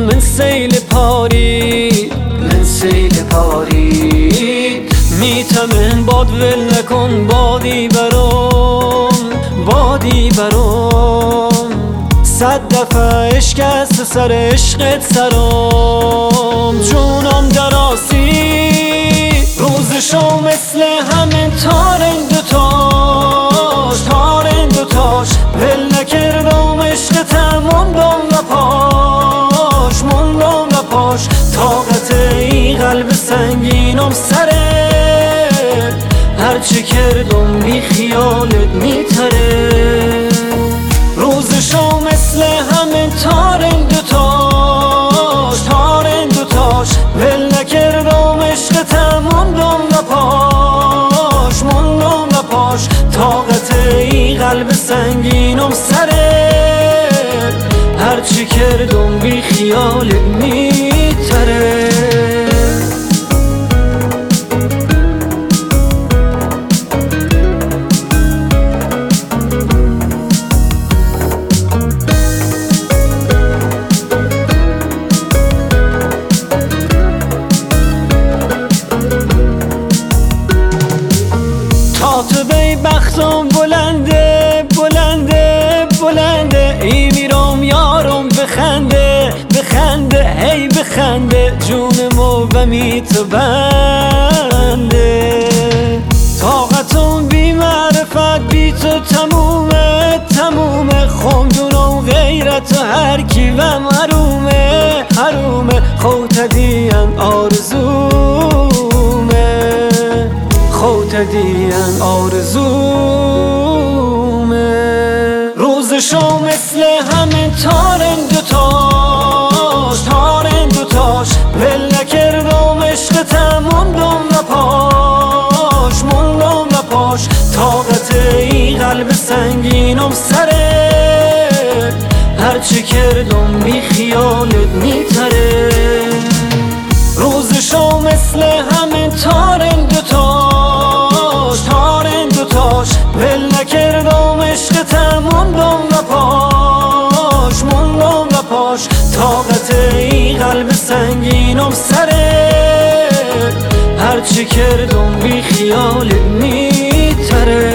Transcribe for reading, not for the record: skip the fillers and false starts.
من سیل پارید میتمن باد ول نکن بادی برام 100 دفعه عشق است سر عشقت سرام جونم دراسی روزشو مثل همین تارن دوتاش ول نکردم عشقتم موندم نپاش طاقت این قلب سنگینم سره هرچی کردم بی خیالت میتره روزشو مثل همین تارن دوتاش ول نکردم عشقتم موندم نپاش طاقت این قلب سنگینم سره هرچی کردم بی خیالت میتره تاتبه بختم بلنده ای میرم یارم بخنده هی بخنده جونمو بمی تو بنده طاقتم بی معرفت بی تو تمومه خمدونم غیرت هر کی و حرومه خوتدین آرزومه روزشو مثل همین تارن دوتاش ول نکردم عشقتم موندم نپاش طاقت این قلب سنگینم سره هرچی کردم بی خیالت میتره روزشو مثل همین تارن دوتاش ول نکردم عشقتم موندم نپاش طاقت این قلب سنگینم سره هرچی کردم بی خیالت میتره